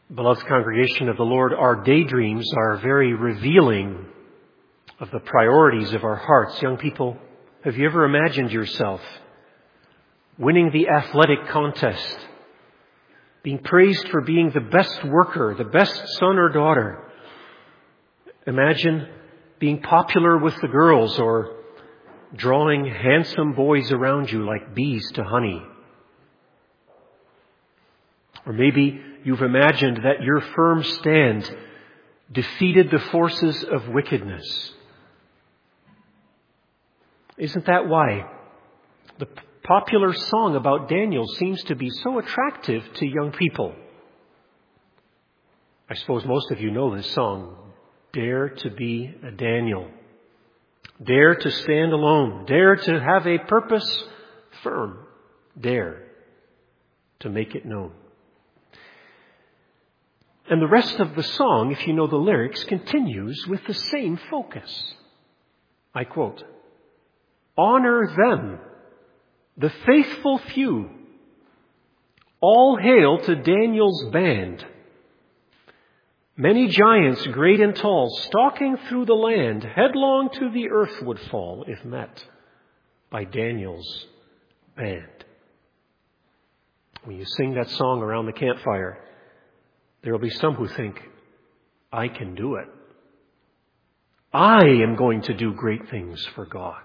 Beloved congregation of the Lord, our daydreams are very revealing of the priorities of our hearts. Young people, have you ever imagined yourself winning the athletic contest, being praised for being the best worker, the best son or daughter? Imagine being popular with the girls or drawing handsome boys around you like bees to honey. Or maybe you've imagined that your firm stand defeated the forces of wickedness. Isn't that why the popular song about Daniel seems to be so attractive to young people? I suppose most of you know this song. Dare to be a Daniel. Dare to stand alone. Dare to have a purpose firm. Dare to make it known. And the rest of the song, if you know the lyrics, continues with the same focus. I quote, "Honor them, the faithful few. All hail to Daniel's band. Many giants, great and tall, stalking through the land, headlong to the earth would fall if met by Daniel's band." When you sing that song around the campfire, there will be some who think, I can do it. I am going to do great things for God.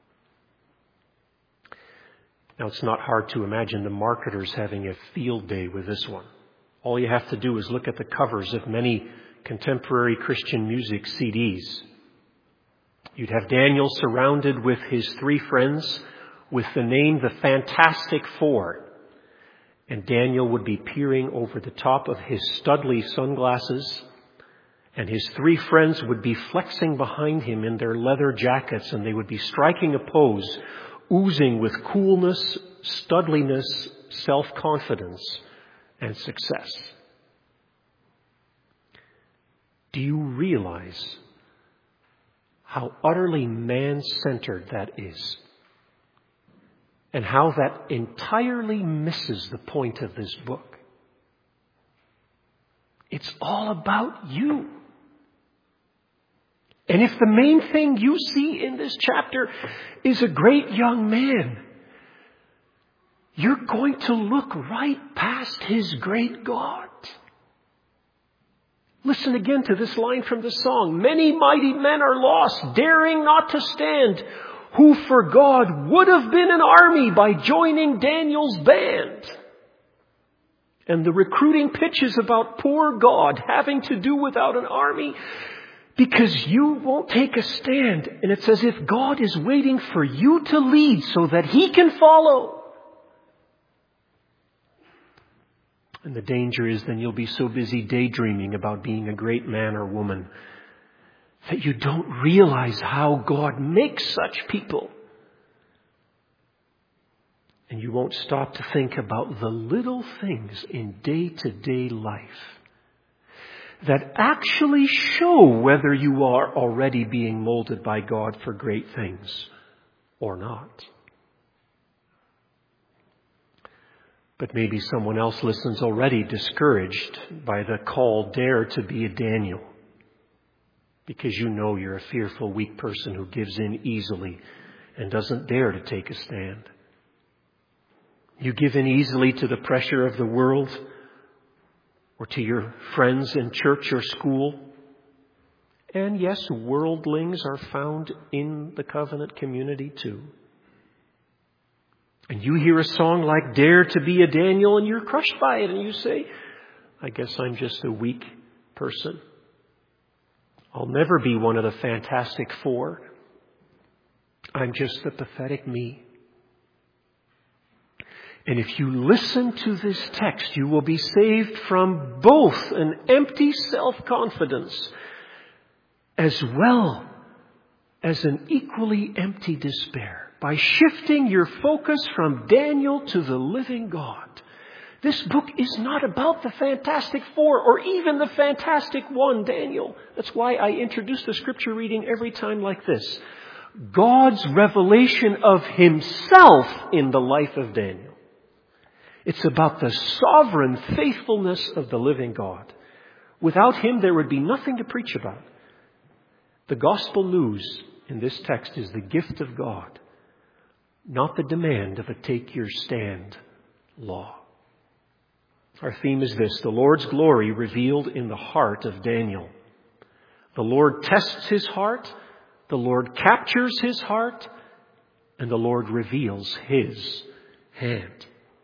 Now, it's not hard to imagine the marketers having a field day with this one. All you have to do is look at the covers of many contemporary Christian music CDs. You'd have Daniel surrounded with his three friends with the name The Fantastic Four. And Daniel would be peering over the top of his Studley sunglasses, and his three friends would be flexing behind him in their leather jackets, and they would be striking a pose, oozing with coolness, studliness, self-confidence, and success. Do you realize how utterly man-centered that is? And how that entirely misses the point of this book. It's all about you. And if the main thing you see in this chapter is a great young man, you're going to look right past his great God. Listen again to this line from the song. Many mighty men are lost, daring not to stand, who for God would have been an army by joining Daniel's band. And the recruiting pitch is about poor God having to do without an army because you won't take a stand. And it's as if God is waiting for you to lead so that He can follow. And the danger is then you'll be so busy daydreaming about being a great man or woman that you don't realize how God makes such people. And you won't stop to think about the little things in day-to-day life that actually show whether you are already being molded by God for great things or not. But maybe someone else listens already discouraged by the call, dare to be a Daniel. Because you know you're a fearful, weak person who gives in easily and doesn't dare to take a stand. You give in easily to the pressure of the world or to your friends in church or school. And yes, worldlings are found in the covenant community too. And you hear a song like Dare to be a Daniel and you're crushed by it and you say, I guess I'm just a weak person. I'll never be one of the Fantastic Four. I'm just the pathetic me. And if you listen to this text, you will be saved from both an empty self-confidence as well as an equally empty despair by shifting your focus from Daniel to the living God. This book is not about the Fantastic Four or even the Fantastic One, Daniel. That's why I introduce the scripture reading every time like this. God's revelation of Himself in the life of Daniel. It's about the sovereign faithfulness of the living God. Without Him, there would be nothing to preach about. The gospel news in this text is the gift of God, not the demand of a take-your-stand law. Our theme is this: the Lord's glory revealed in the heart of Daniel. The Lord tests his heart, the Lord captures his heart, and the Lord reveals His hand.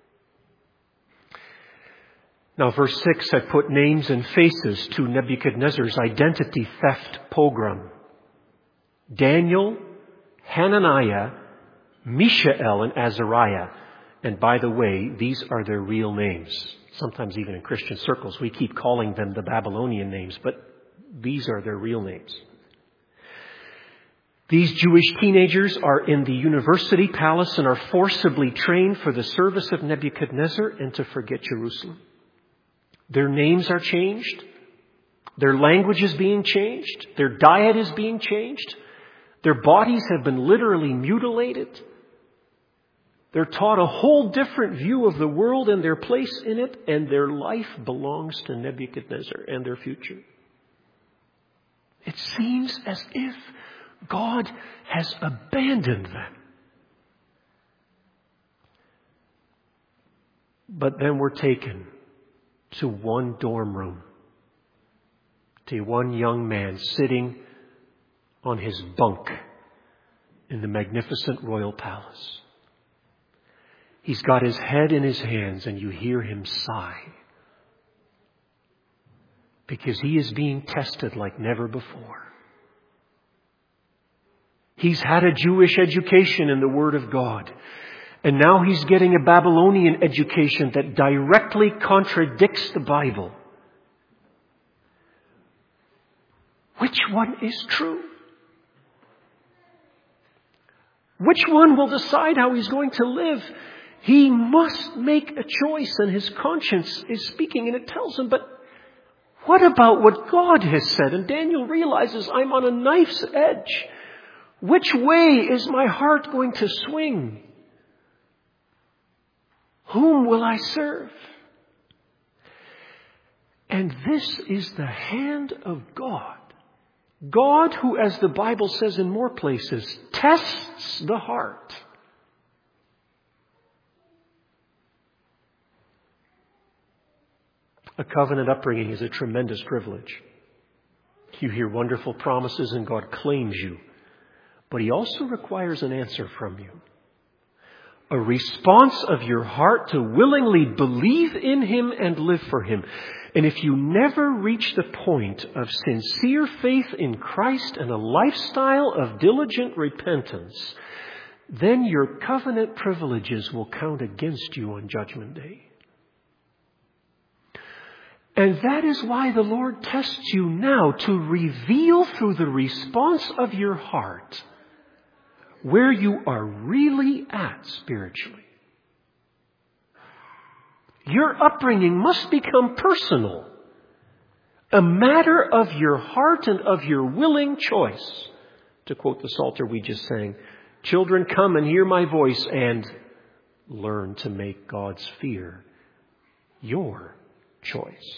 Now, verse 6, I put names and faces to Nebuchadnezzar's identity theft pogrom. Daniel, Hananiah, Mishael, and Azariah. And by the way, these are their real names. Sometimes even in Christian circles, we keep calling them the Babylonian names, but these are their real names. These Jewish teenagers are in the university palace and are forcibly trained for the service of Nebuchadnezzar and to forget Jerusalem. Their names are changed. Their language is being changed. Their diet is being changed. Their bodies have been literally mutilated. They're taught a whole different view of the world and their place in it, and their life belongs to Nebuchadnezzar and their future. It seems as if God has abandoned them. But then we're taken to one dorm room, to one young man sitting on his bunk in the magnificent royal palace. He's got his head in his hands, and you hear him sigh, because he is being tested like never before. He's had a Jewish education in the Word of God, and now he's getting a Babylonian education that directly contradicts the Bible. Which one is true? Which one will decide how he's going to live? He must make a choice, and his conscience is speaking, and it tells him, but what about what God has said? And Daniel realizes, I'm on a knife's edge. Which way is my heart going to swing? Whom will I serve? And this is the hand of God. God who, as the Bible says in more places, tests the heart. A covenant upbringing is a tremendous privilege. You hear wonderful promises and God claims you. But He also requires an answer from you. A response of your heart to willingly believe in Him and live for Him. And if you never reach the point of sincere faith in Christ and a lifestyle of diligent repentance, then your covenant privileges will count against you on Judgment Day. And that is why the Lord tests you now, to reveal through the response of your heart where you are really at spiritually. Your upbringing must become personal, a matter of your heart and of your willing choice. To quote the Psalter we just sang, children, come and hear my voice and learn to make God's fear your choice.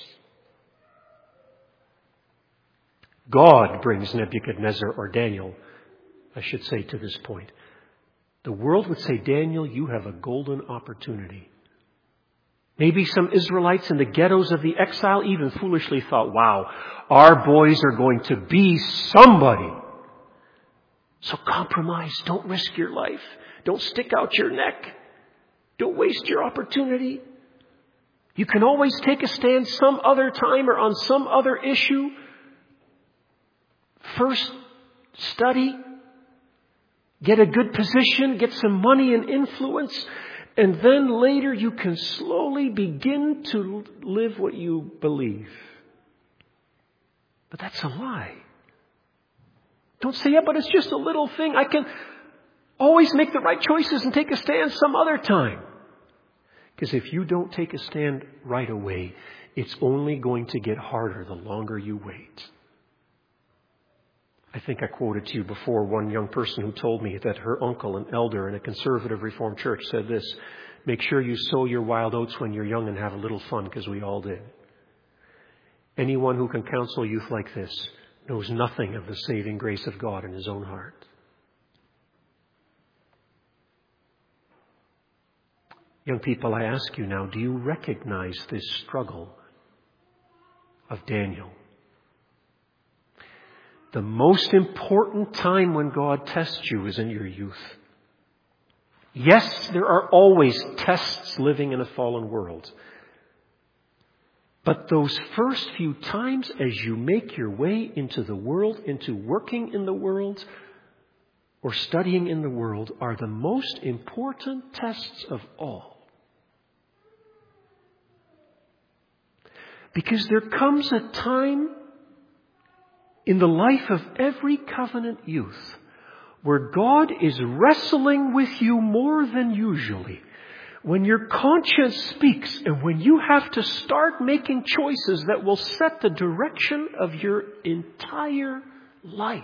God brings Nebuchadnezzar, or Daniel, I should say, to this point. The world would say, Daniel, you have a golden opportunity. Maybe some Israelites in the ghettos of the exile even foolishly thought, wow, our boys are going to be somebody. So compromise. Don't risk your life. Don't stick out your neck. Don't waste your opportunity. You can always take a stand some other time or on some other issue. First, study. Get a good position. Get some money and influence. And then later you can slowly begin to live what you believe. But that's a lie. Don't say, yeah, but it's just a little thing. I can always make the right choices and take a stand some other time. Because if you don't take a stand right away, it's only going to get harder the longer you wait. I think I quoted to you before one young person who told me that her uncle, an elder in a conservative Reformed church, said this: Make sure you sow your wild oats when you're young and have a little fun, because we all did. Anyone who can counsel youth like this knows nothing of the saving grace of God in his own heart. Young people, I ask you now, do you recognize this struggle of Daniel? The most important time when God tests you is in your youth. Yes, there are always tests living in a fallen world. But those first few times as you make your way into the world, into working in the world, or studying in the world, are the most important tests of all. Because there comes a time in the life of every covenant youth where God is wrestling with you more than usually. When your conscience speaks and when you have to start making choices that will set the direction of your entire life.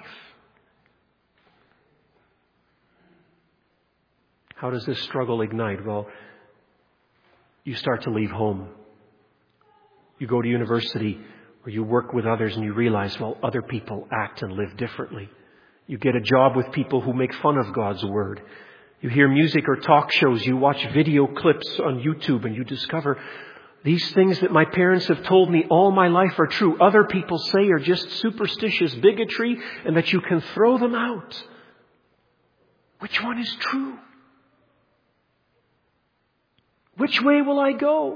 How does this struggle ignite? Well, you start to leave home. You go to university or you work with others and you realize, well, other people act and live differently. You get a job with people who make fun of God's Word. You hear music or talk shows. You watch video clips on YouTube and you discover these things that my parents have told me all my life are true. Other people say are just superstitious bigotry and that you can throw them out. Which one is true? Which way will I go?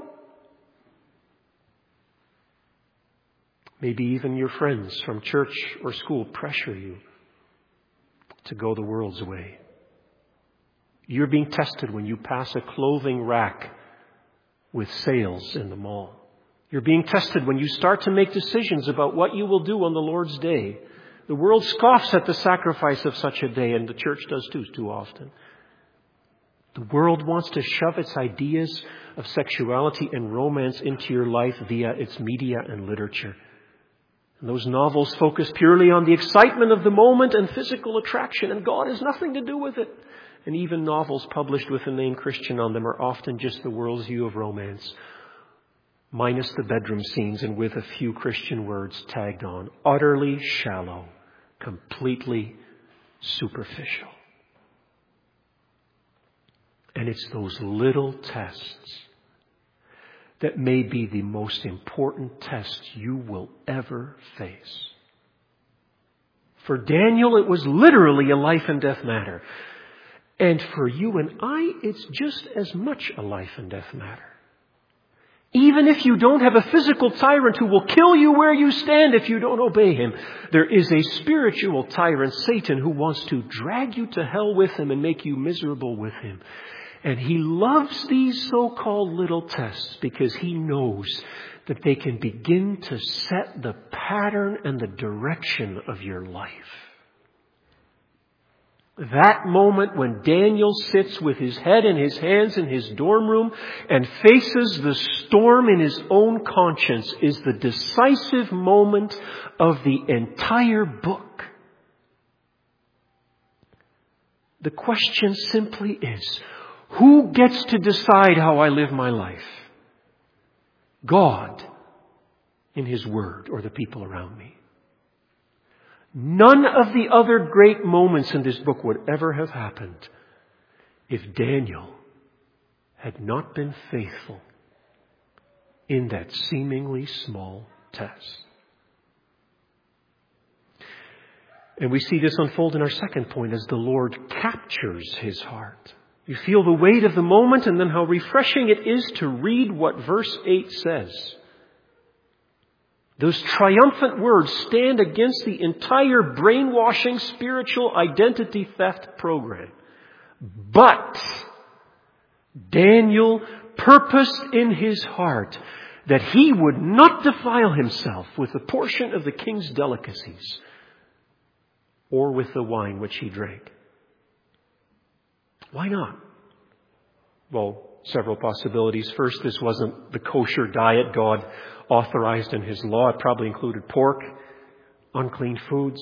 Maybe even your friends from church or school pressure you to go the world's way. You're being tested when you pass a clothing rack with sales in the mall. You're being tested when you start to make decisions about what you will do on the Lord's day. The world scoffs at the sacrifice of such a day, and the church does too often. The world wants to shove its ideas of sexuality and romance into your life via its media and literature. And those novels focus purely on the excitement of the moment and physical attraction, and God has nothing to do with it. And even novels published with the name Christian on them are often just the world's view of romance, minus the bedroom scenes and with a few Christian words tagged on. Utterly shallow, completely superficial. And it's those little tests that may be the most important test you will ever face. For Daniel, it was literally a life and death matter. And for you and I, it's just as much a life and death matter. Even if you don't have a physical tyrant who will kill you where you stand if you don't obey him, there is a spiritual tyrant, Satan, who wants to drag you to hell with him and make you miserable with him. And he loves these so-called little tests because he knows that they can begin to set the pattern and the direction of your life. That moment when Daniel sits with his head in his hands in his dorm room and faces the storm in his own conscience is the decisive moment of the entire book. The question simply is, who gets to decide how I live my life? God in His Word or the people around me? None of the other great moments in this book would ever have happened if Daniel had not been faithful in that seemingly small test. And we see this unfold in our second point as the Lord captures his heart. You feel the weight of the moment and then how refreshing it is to read what verse 8 says. Those triumphant words stand against the entire brainwashing spiritual identity theft program. But Daniel purposed in his heart that he would not defile himself with a portion of the king's delicacies or with the wine which he drank. Why not? Well, several possibilities. First, this wasn't the kosher diet God authorized in His law. It probably included pork, unclean foods.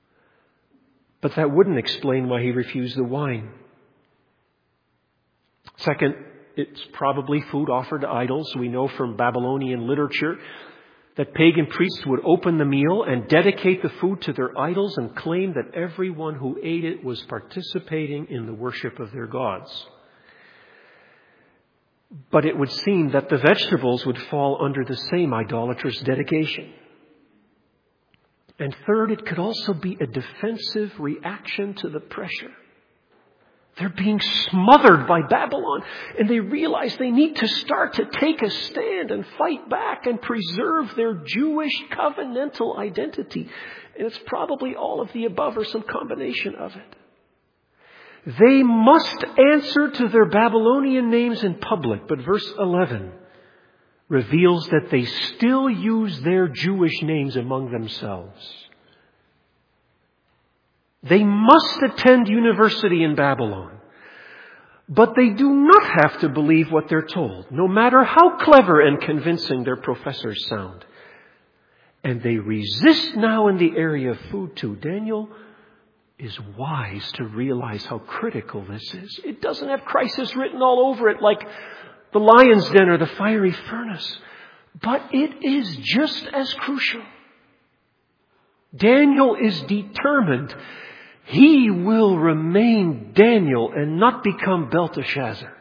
But that wouldn't explain why he refused the wine. Second, it's probably food offered to idols. We know from Babylonian literature that pagan priests would open the meal and dedicate the food to their idols and claim that everyone who ate it was participating in the worship of their gods. But it would seem that the vegetables would fall under the same idolatrous dedication. And third, it could also be a defensive reaction to the pressure. They're being smothered by Babylon, and they realize they need to start to take a stand and fight back and preserve their Jewish covenantal identity. And it's probably all of the above or some combination of it. They must answer to their Babylonian names in public, but verse 11 reveals that they still use their Jewish names among themselves. They must attend university in Babylon, but they do not have to believe what they're told, no matter how clever and convincing their professors sound. And they resist now in the area of food too. Daniel is wise to realize how critical this is. It doesn't have crisis written all over it like the lion's den or the fiery furnace, but it is just as crucial. Daniel is determined he will remain Daniel and not become Belteshazzar.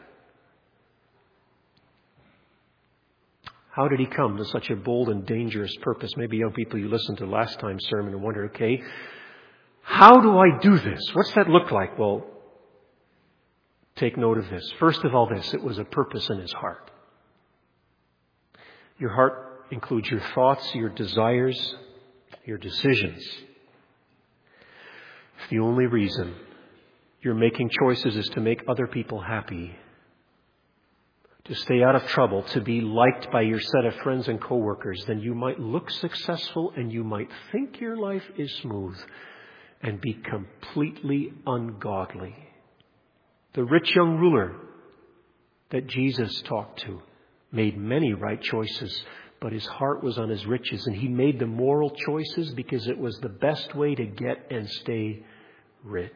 How did he come to such a bold and dangerous purpose? Maybe young people, you listened to last time's sermon and wonder, okay, how do I do this? What's that look like? Well, take note of this. First of all, it was a purpose in his heart. Your heart includes your thoughts, your desires, your decisions. If the only reason you're making choices is to make other people happy, to stay out of trouble, to be liked by your set of friends and coworkers, then you might look successful and you might think your life is smooth and be completely ungodly. The rich young ruler that Jesus talked to made many right choices, but his heart was on his riches, and he made the moral choices because it was the best way to get and stay rich.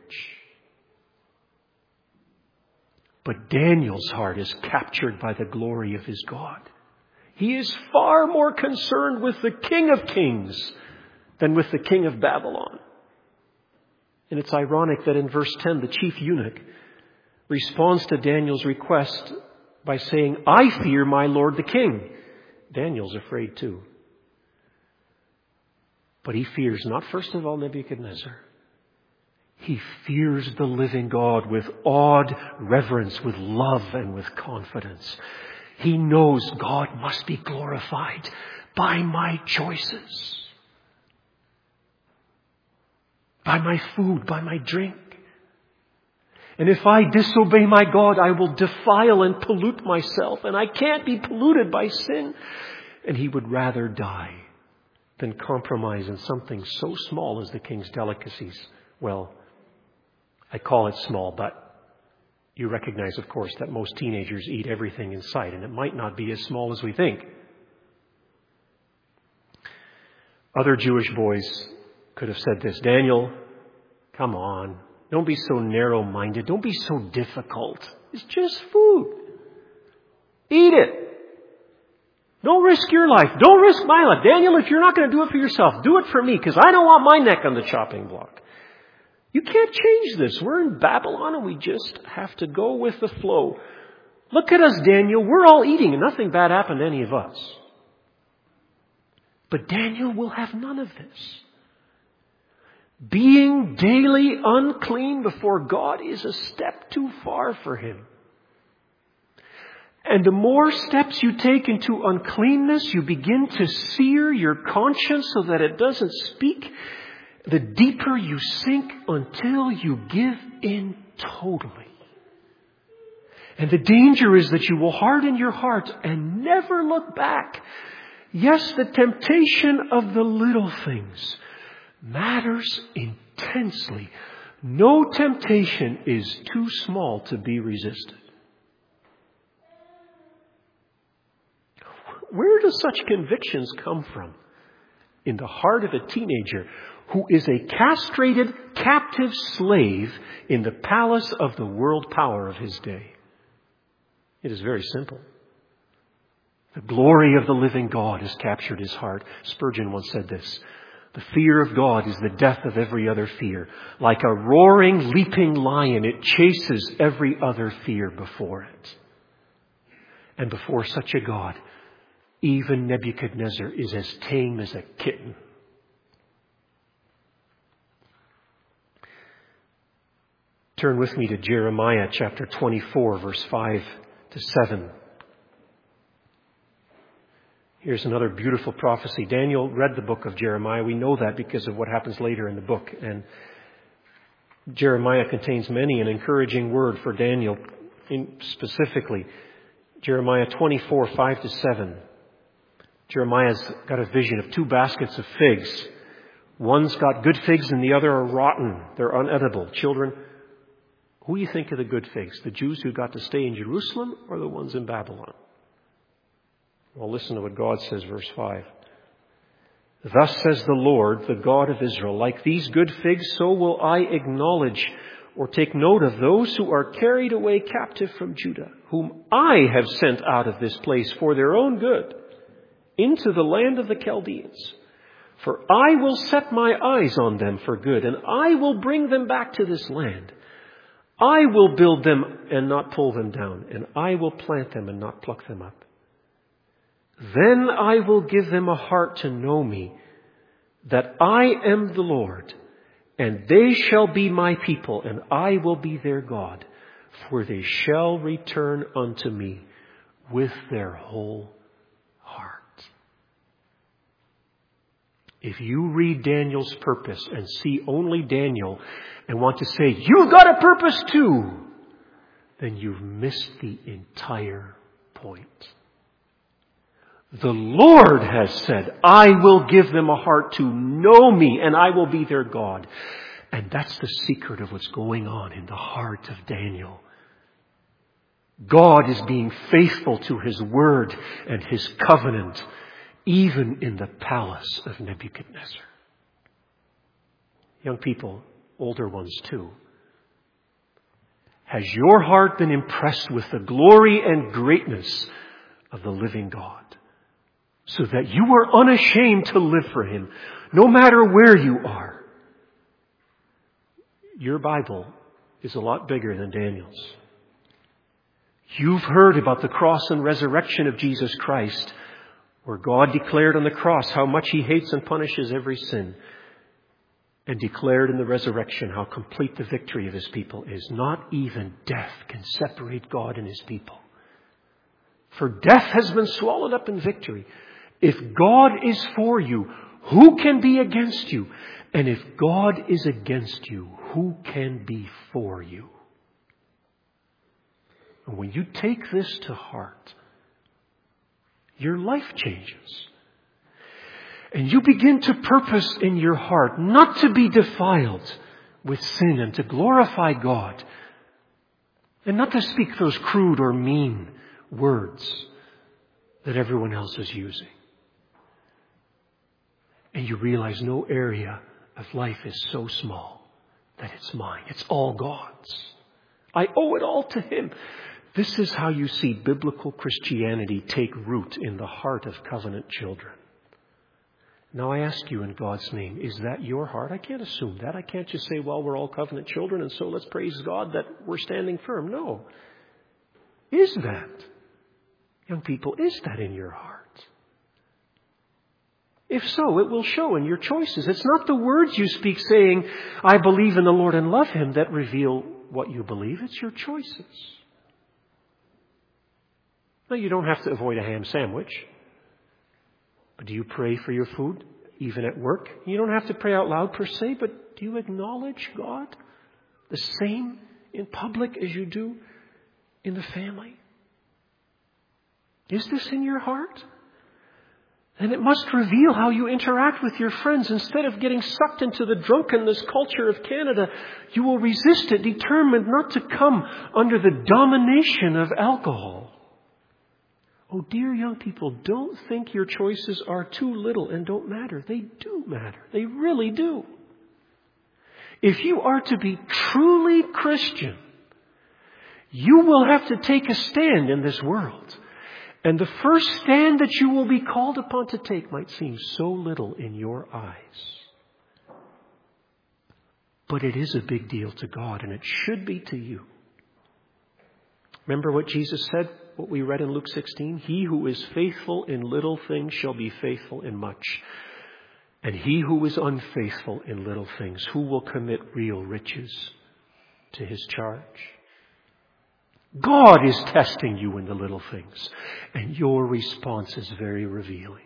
But Daniel's heart is captured by the glory of his God. He is far more concerned with the King of Kings than with the king of Babylon. And it's ironic that in verse 10, the chief eunuch responds to Daniel's request by saying, I fear my lord the king. Daniel's afraid too. But he fears not first of all Nebuchadnezzar. He fears the living God with awed reverence, with love and with confidence. He knows God must be glorified by my choices, by my food, by my drink. And if I disobey my God, I will defile and pollute myself, and I can't be polluted by sin. And he would rather die than compromise in something so small as the king's delicacies. Well, I call it small, but you recognize, of course, that most teenagers eat everything in sight, and it might not be as small as we think. Other Jewish boys could have said this, Daniel, come on, don't be so narrow-minded, don't be so difficult. It's just food. Eat it. Don't risk your life. Don't risk my life. Daniel, if you're not going to do it for yourself, do it for me, because I don't want my neck on the chopping block. You can't change this. We're in Babylon and we just have to go with the flow. Look at us, Daniel. We're all eating and nothing bad happened to any of us. But Daniel will have none of this. Being daily unclean before God is a step too far for him. And the more steps you take into uncleanness, you begin to sear your conscience so that it doesn't speak. The deeper you sink until you give in totally. And the danger is that you will harden your heart and never look back. Yes, the temptation of the little things matters intensely. No temptation is too small to be resisted. Where do such convictions come from? In the heart of a teenager who is a castrated, captive slave in the palace of the world power of his day. It is very simple. The glory of the living God has captured his heart. Spurgeon once said this: the fear of God is the death of every other fear. Like a roaring, leaping lion, it chases every other fear before it. And before such a God, even Nebuchadnezzar is as tame as a kitten. Turn with me to Jeremiah chapter 24, verse 5 to 7. Here's another beautiful prophecy. Daniel read the book of Jeremiah. We know that because of what happens later in the book. And Jeremiah contains many an encouraging word for Daniel. Specifically, Jeremiah 24, 5 to 7. Jeremiah's got a vision of two baskets of figs. One's got good figs and the other are rotten. They're unedible. Children, who do you think are the good figs? The Jews who got to stay in Jerusalem or the ones in Babylon? Well, listen to what God says, verse 5. Thus says the Lord, the God of Israel, like these good figs, so will I acknowledge or take note of those who are carried away captive from Judah, whom I have sent out of this place for their own good, into the land of the Chaldeans. For I will set my eyes on them for good, and I will bring them back to this land. I will build them and not pull them down, and I will plant them and not pluck them up. Then I will give them a heart to know me, that I am the Lord, and they shall be my people, and I will be their God, for they shall return unto me with their whole heart. If you read Daniel's purpose and see only Daniel and want to say, you've got a purpose too, then you've missed the entire point. The Lord has said, I will give them a heart to know me, and I will be their God. And that's the secret of what's going on in the heart of Daniel. God is being faithful to his word and his covenant, even in the palace of Nebuchadnezzar. Young people, older ones too, has your heart been impressed with the glory and greatness of the living God, so that you are unashamed to live for him, no matter where you are? Your Bible is a lot bigger than Daniel's. You've heard about the cross and resurrection of Jesus Christ, where God declared on the cross how much he hates and punishes every sin, and declared in the resurrection how complete the victory of his people is. Not even death can separate God and his people. For death has been swallowed up in victory. If God is for you, who can be against you? And if God is against you, who can be for you? And when you take this to heart, your life changes. And you begin to purpose in your heart not to be defiled with sin and to glorify God. And not to speak those crude or mean words that everyone else is using. And you realize no area of life is so small that it's mine. It's all God's. I owe it all to him. This is how you see biblical Christianity take root in the heart of covenant children. Now I ask you in God's name, is that your heart? I can't assume that. I can't just say, well, we're all covenant children, and so let's praise God that we're standing firm. No. Is that, young people, is that in your heart? If so, it will show in your choices. It's not the words you speak saying, I believe in the Lord and love him, that reveal what you believe. It's your choices. Now, you don't have to avoid a ham sandwich. But do you pray for your food, even at work? You don't have to pray out loud per se, but do you acknowledge God the same in public as you do in the family? Is this in your heart? And it must reveal how you interact with your friends. Instead of getting sucked into the drunkenness culture of Canada, you will resist it, determined not to come under the domination of alcohol. Oh, dear young people, don't think your choices are too little and don't matter. They do matter. They really do. If you are to be truly Christian, You will have to take a stand in this world. And the first stand that you will be called upon to take might seem so little in your eyes. But it is a big deal to God, and it should be to you. Remember what Jesus said, what we read in Luke 16? He who is faithful in little things shall be faithful in much. And he who is unfaithful in little things, who will commit real riches to his charge? God is testing you in the little things, and your response is very revealing.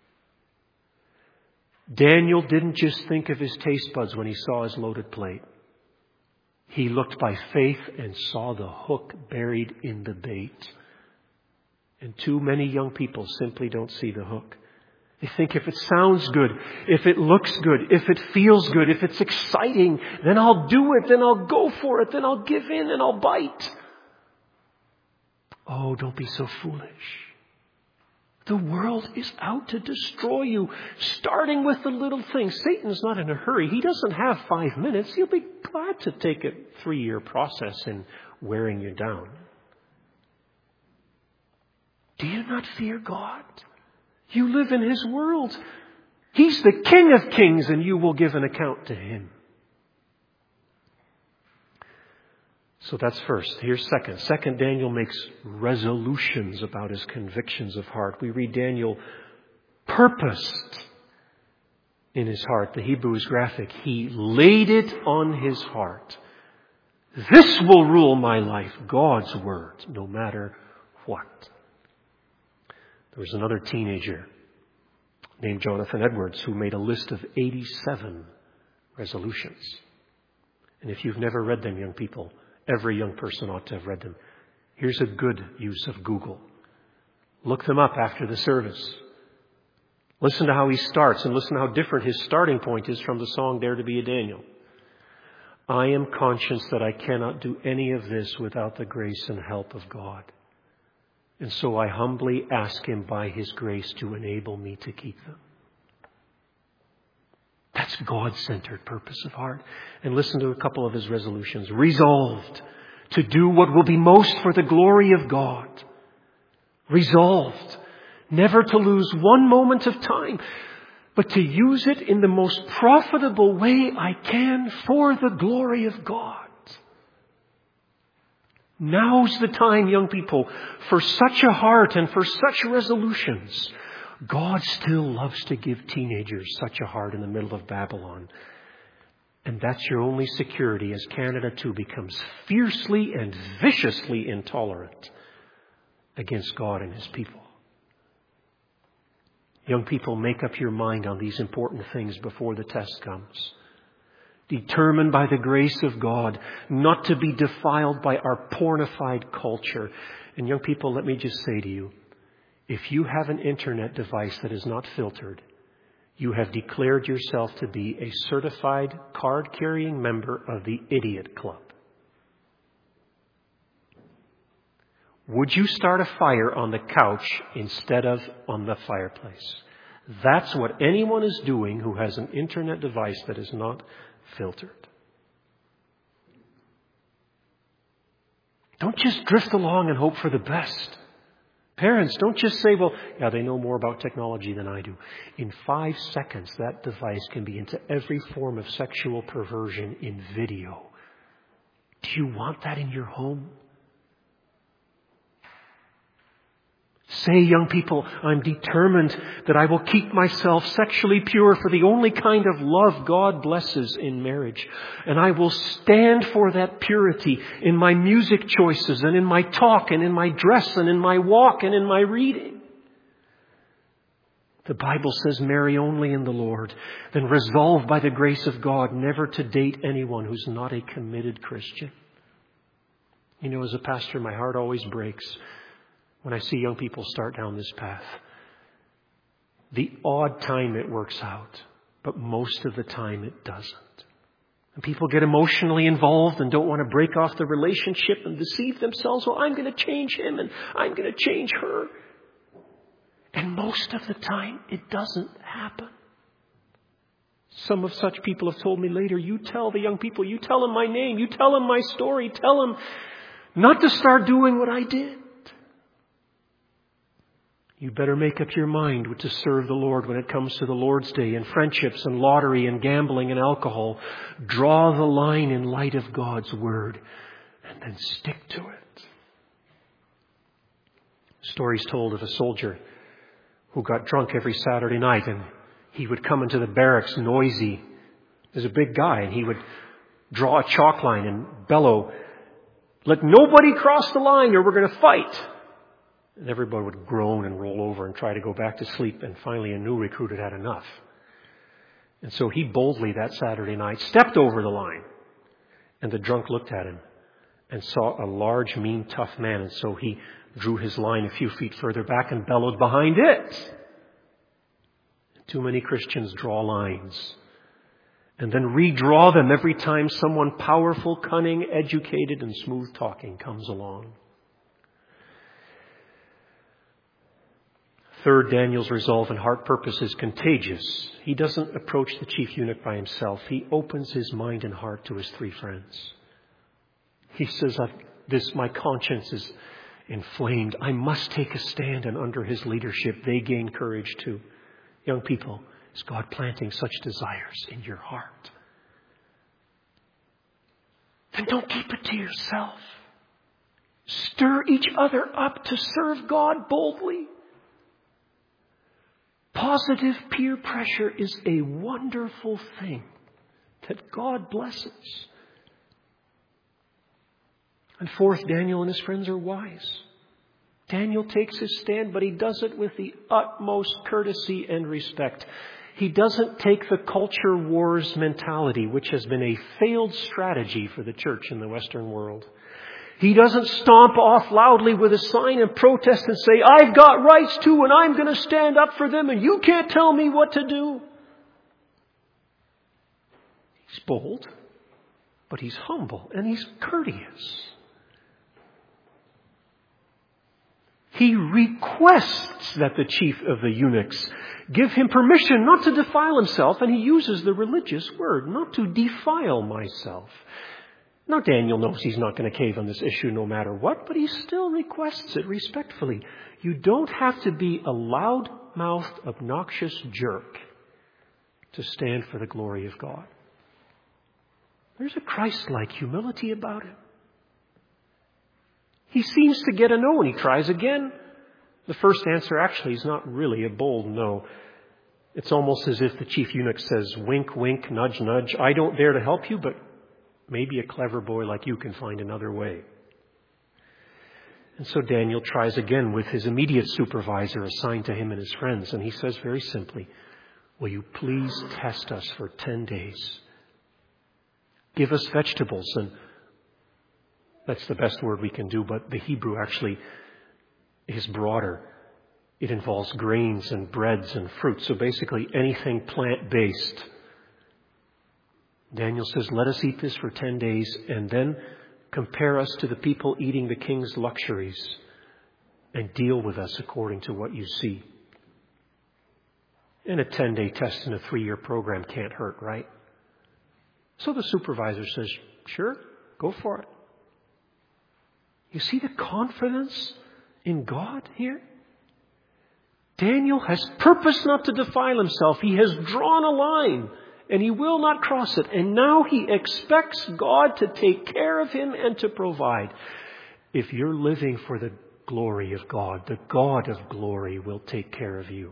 Daniel didn't just think of his taste buds when he saw his loaded plate. He looked by faith and saw the hook buried in the bait. And too many young people simply don't see the hook. They think if it sounds good, if it looks good, if it feels good, if it's exciting, then I'll do it, then I'll go for it, then I'll give in and I'll bite. Oh, don't be so foolish. The world is out to destroy you, starting with the little things. Satan's not in a hurry. He doesn't have 5 minutes. He'll be glad to take a 3-year process in wearing you down. Do you not fear God? You live in His world. He's the King of Kings, and you will give an account to Him. So that's first. Here's second. Second, Daniel makes resolutions about his convictions of heart. We read Daniel purposed in his heart. The Hebrew is graphic. He laid it on his heart. This will rule my life, God's word, no matter what. There was another teenager named Jonathan Edwards who made a list of 87 resolutions. And if you've never read them, young people, every young person ought to have read them. Here's a good use of Google. Look them up after the service. Listen to how he starts and listen to how different his starting point is from the song Dare to be a Daniel. I am conscious that I cannot do any of this without the grace and help of God. And so I humbly ask Him by His grace to enable me to keep them. That's God-centered purpose of heart. And listen to a couple of his resolutions. Resolved to do what will be most for the glory of God. Resolved never to lose one moment of time, but to use it in the most profitable way I can for the glory of God. Now's the time, young people, for such a heart and for such resolutions. God still loves to give teenagers such a heart in the middle of Babylon. And that's your only security as Canada too becomes fiercely and viciously intolerant against God and His people. Young people, make up your mind on these important things before the test comes. Determined by the grace of God not to be defiled by our pornified culture. And young people, let me just say to you, if you have an internet device that is not filtered, you have declared yourself to be a certified card-carrying member of the Idiot Club. Would you start a fire on the couch instead of on the fireplace? That's what anyone is doing who has an internet device that is not filtered. Don't just drift along and hope for the best. Parents, don't just say, well, yeah, they know more about technology than I do. In 5 seconds, that device can be into every form of sexual perversion in video. Do you want that in your home? Say, young people, I'm determined that I will keep myself sexually pure for the only kind of love God blesses in marriage. And I will stand for that purity in my music choices and in my talk and in my dress and in my walk and in my reading. The Bible says marry only in the Lord. Then resolve by the grace of God never to date anyone who's not a committed Christian. You know, as a pastor, my heart always breaks when I see young people start down this path. The odd time it works out, but most of the time it doesn't. And people get emotionally involved and don't want to break off the relationship and deceive themselves. Well, I'm going to change him and I'm going to change her. And most of the time it doesn't happen. Some of such people have told me later, you tell the young people, you tell them my name, you tell them my story, tell them not to start doing what I did. You better make up your mind to serve the Lord when it comes to the Lord's Day and friendships and lottery and gambling and alcohol. Draw the line in light of God's Word and then stick to it. Stories told of a soldier who got drunk every Saturday night, and he would come into the barracks noisy. He was a big guy, and he would draw a chalk line and bellow, "Let nobody cross the line or we're going to fight." And everybody would groan and roll over and try to go back to sleep. And finally a new recruit had enough. And so he boldly that Saturday night stepped over the line. And the drunk looked at him and saw a large, mean, tough man. And so he drew his line a few feet further back and bellowed behind it. Too many Christians draw lines and then redraw them every time someone powerful, cunning, educated, and smooth-talking comes along. Third, Daniel's resolve and heart purpose is contagious. He doesn't approach the chief eunuch by himself. He opens his mind and heart to his three friends. He says, my conscience is inflamed. I must take a stand, and under his leadership, they gain courage too. Young people, is God planting such desires in your heart? Then don't keep it to yourself. Stir each other up to serve God boldly. Positive peer pressure is a wonderful thing that God blesses. And fourth, Daniel and his friends are wise. Daniel takes his stand, but he does it with the utmost courtesy and respect. He doesn't take the culture wars mentality, which has been a failed strategy for the church in the Western world. He doesn't stomp off loudly with a sign and protest and say, "I've got rights too, and I'm going to stand up for them, and you can't tell me what to do." He's bold, but he's humble and he's courteous. He requests that the chief of the eunuchs give him permission not to defile himself, and he uses the religious word, not to defile myself. Now, Daniel knows he's not going to cave on this issue no matter what, but he still requests it respectfully. You don't have to be a loud-mouthed, obnoxious jerk to stand for the glory of God. There's a Christ-like humility about him. He seems to get a no, and he tries again. The first answer actually is not really a bold no. It's almost as if the chief eunuch says, "Wink, wink, nudge, nudge. I don't dare to help you, but maybe a clever boy like you can find another way." And so Daniel tries again with his immediate supervisor assigned to him and his friends. And he says very simply, "Will you please test us for 10 days? Give us vegetables." And that's the best word we can do, but the Hebrew actually is broader. It involves grains and breads and fruit. So basically anything plant-based. Daniel says, let us eat this for 10 days and then compare us to the people eating the king's luxuries and deal with us according to what you see. And a 10-day test in a 3-year program can't hurt, right? So the supervisor says, sure, go for it. You see the confidence in God here? Daniel has purposed not to defile himself. He has drawn a line, and he will not cross it. And now he expects God to take care of him and to provide. If you're living for the glory of God, the God of glory will take care of you.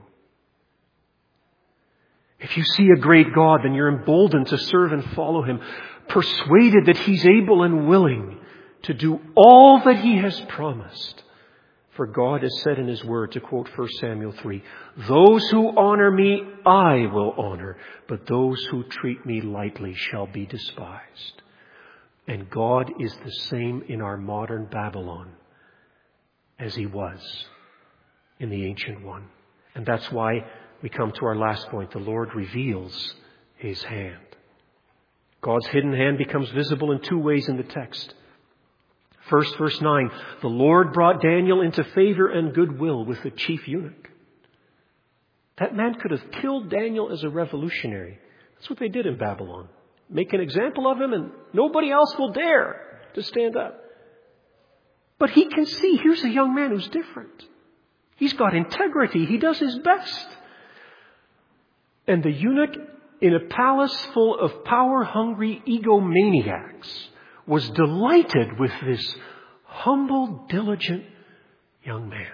If you see a great God, then you're emboldened to serve and follow him, persuaded that he's able and willing to do all that he has promised. For God has said in his word, to quote 1 Samuel 3, "Those who honor me, I will honor, but those who treat me lightly shall be despised." And God is the same in our modern Babylon as he was in the ancient one. And that's why we come to our last point. The Lord reveals his hand. God's hidden hand becomes visible in 2 ways in the text. First, verse 9, the Lord brought Daniel into favor and goodwill with the chief eunuch. That man could have killed Daniel as a revolutionary. That's what they did in Babylon. Make an example of him and nobody else will dare to stand up. But he can see, here's a young man who's different. He's got integrity. He does his best. And the eunuch, in a palace full of power-hungry egomaniacs, was delighted with this humble, diligent young man.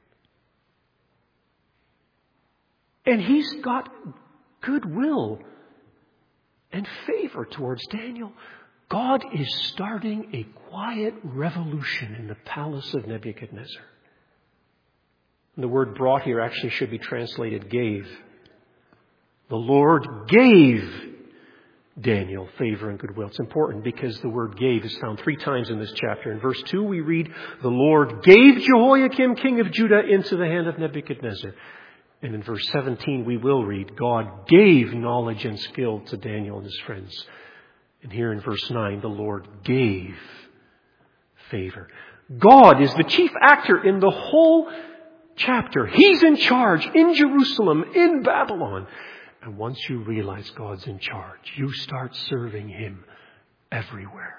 And he's got goodwill and favor towards Daniel. God is starting a quiet revolution in the palace of Nebuchadnezzar. And the word brought here actually should be translated gave. The Lord gave Daniel favor and goodwill. It's important because the word gave is found 3 times in this chapter. In verse 2 we read, the Lord gave Jehoiakim, king of Judah, into the hand of Nebuchadnezzar. And in verse 17 we will read, God gave knowledge and skill to Daniel and his friends. And here in verse 9, the Lord gave favor. God is the chief actor in the whole chapter. He's in charge in Jerusalem, in Babylon. And once you realize God's in charge, you start serving Him everywhere.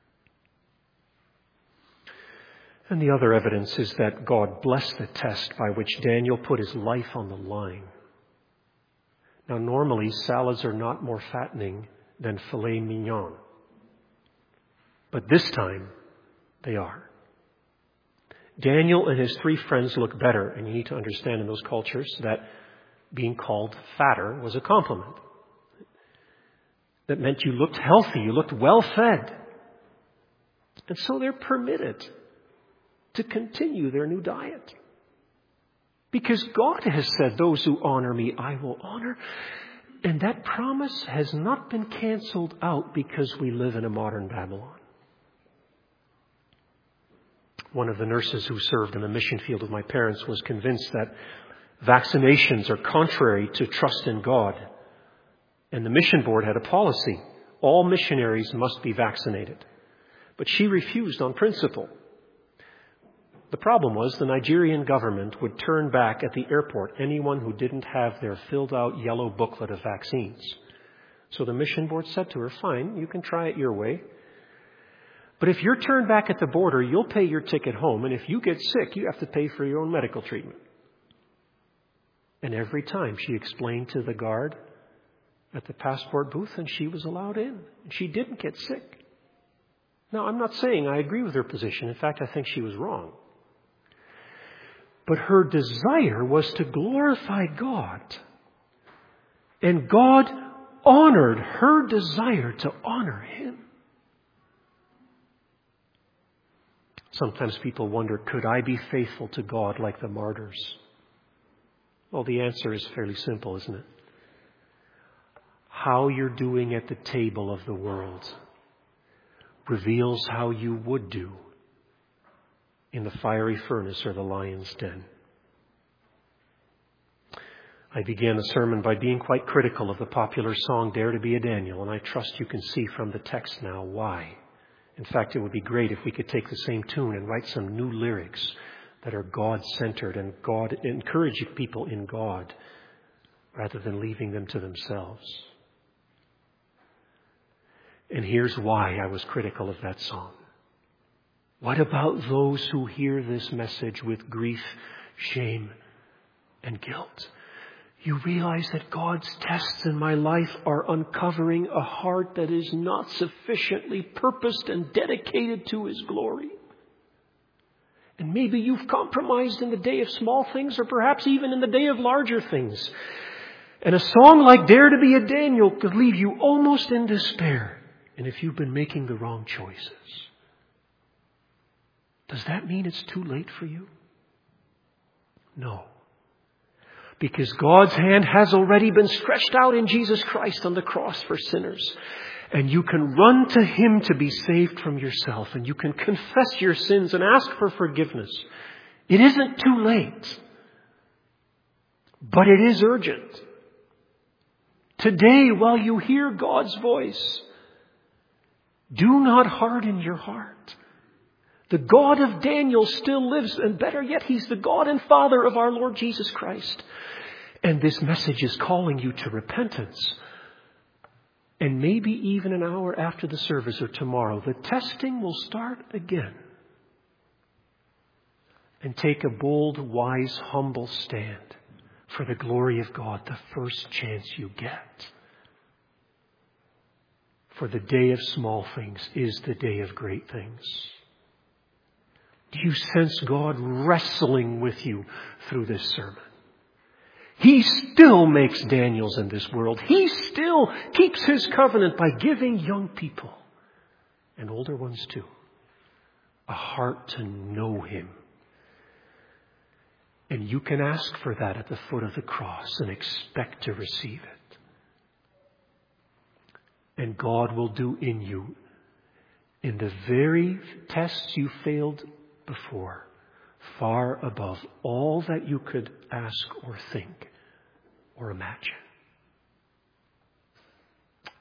And the other evidence is that God blessed the test by which Daniel put his life on the line. Now, normally, salads are not more fattening than filet mignon. But this time, they are. Daniel and his 3 friends look better, and you need to understand in those cultures that being called fatter was a compliment. That meant you looked healthy, you looked well-fed. And so they're permitted to continue their new diet. Because God has said, those who honor me, I will honor. And that promise has not been canceled out because we live in a modern Babylon. One of the nurses who served in the mission field of my parents was convinced that vaccinations are contrary to trust in God. And the mission board had a policy. All missionaries must be vaccinated. But she refused on principle. The problem was the Nigerian government would turn back at the airport anyone who didn't have their filled out yellow booklet of vaccines. So the mission board said to her, fine, you can try it your way. But if you're turned back at the border, you'll pay your ticket home. And if you get sick, you have to pay for your own medical treatment. And every time she explained to the guard at the passport booth, and she was allowed in. And she didn't get sick. Now, I'm not saying I agree with her position. In fact, I think she was wrong. But her desire was to glorify God. And God honored her desire to honor Him. Sometimes people wonder, could I be faithful to God like the martyrs? Well, the answer is fairly simple, isn't it? How you're doing at the table of the world reveals how you would do in the fiery furnace or the lion's den. I began the sermon by being quite critical of the popular song, Dare to be a Daniel, and I trust you can see from the text now why. In fact, it would be great if we could take the same tune and write some new lyrics that are God-centered and God encourage people in God rather than leaving them to themselves. And here's why I was critical of that song. What about those who hear this message with grief, shame, and guilt? You realize that God's tests in my life are uncovering a heart that is not sufficiently purposed and dedicated to His glory. And maybe you've compromised in the day of small things or perhaps even in the day of larger things. And a song like Dare to be a Daniel could leave you almost in despair. And if you've been making the wrong choices, does that mean it's too late for you? No. Because God's hand has already been stretched out in Jesus Christ on the cross for sinners. And you can run to Him to be saved from yourself. And you can confess your sins and ask for forgiveness. It isn't too late. But it is urgent. Today, while you hear God's voice, do not harden your heart. The God of Daniel still lives, and better yet, He's the God and Father of our Lord Jesus Christ. And this message is calling you to repentance. And maybe even an hour after the service or tomorrow, the testing will start again. and take a bold, wise, humble stand for the glory of God the first chance you get. For the day of small things is the day of great things. Do you sense God wrestling with you through this sermon? He still makes Daniels in this world. He still keeps his covenant by giving young people, and older ones too, a heart to know him. And you can ask for that at the foot of the cross and expect to receive it. And God will do in you, in the very tests you failed before, far above all that you could ask or think or imagine.